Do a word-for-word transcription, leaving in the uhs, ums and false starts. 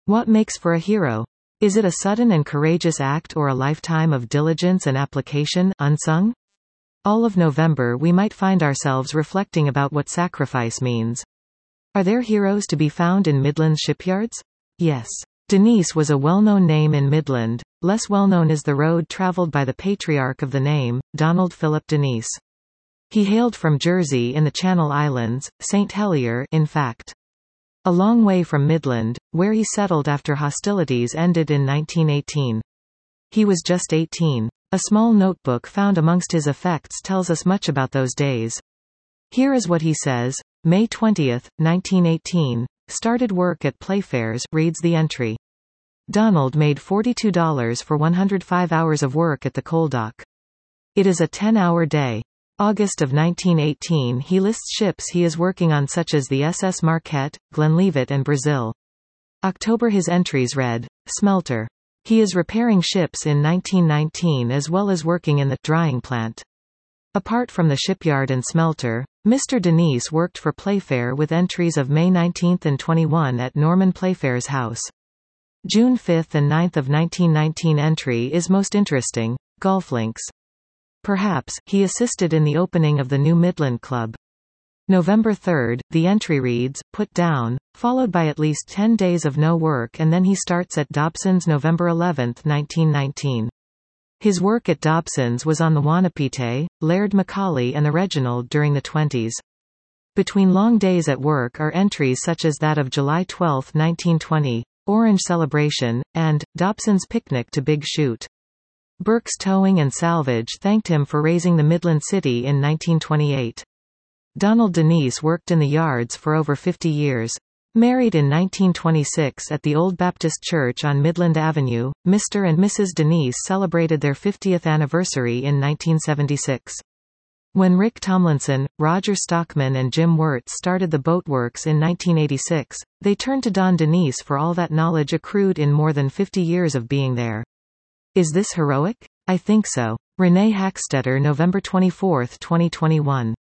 What makes for a hero? Is it a sudden and courageous act or a lifetime of diligence and application, unsung? All of November we might find ourselves reflecting about what sacrifice means. Are there heroes to be found in Midland's shipyards? Yes. Denise was a well-known name in Midland. Less well-known is the road travelled by the patriarch of the name, Donald Philip Denise. He hailed from Jersey in the Channel Islands, Saint Helier in fact. A long way from Midland, where he settled after hostilities ended in nineteen eighteen. He was just eighteen. A small notebook found amongst his effects tells us much about those days. Here is what he says. May twentieth, nineteen eighteen. Started work at Playfair's, reads the entry. Donald made forty-two dollars for one hundred five hours of work at the coal dock. It is a ten-hour day. August of nineteen eighteen he lists ships he is working on such as the S S Marquette, Glenlivet and Brazil. October his entries read, smelter. He is repairing ships in nineteen nineteen as well as working in the drying plant. Apart from the shipyard and smelter, Mister Denise worked for Playfair with entries of May nineteenth and twenty-first at Norman Playfair's house. June fifth and ninth of nineteen nineteen entry is most interesting, golf links. Perhaps, he assisted in the opening of the new Midland Club. November third, the entry reads, put down, followed by at least ten days of no work and then he starts at Dobson's November eleventh nineteen nineteen. His work at Dobson's was on the Wanapitei, Laird Macaulay and the Reginald during the twenties. Between long days at work are entries such as that of July twelfth nineteen twenty, Orange Celebration, and, Dobson's Picnic to Big Shoot. Burke's Towing and Salvage thanked him for raising the Midland City in nineteen twenty-eight. Donald Denise worked in the yards for over fifty years. Married in nineteen twenty-six at the Old Baptist Church on Midland Avenue, Mister and Missus Denise celebrated their fiftieth anniversary in nineteen seventy-six. When Rick Tomlinson, Roger Stockman and Jim Wirtz started the boatworks in nineteen eighty-six, they turned to Don Denise for all that knowledge accrued in more than fifty years of being there. Is this heroic? I think so. Renee Hackstetter, November twenty-fourth, twenty twenty-one.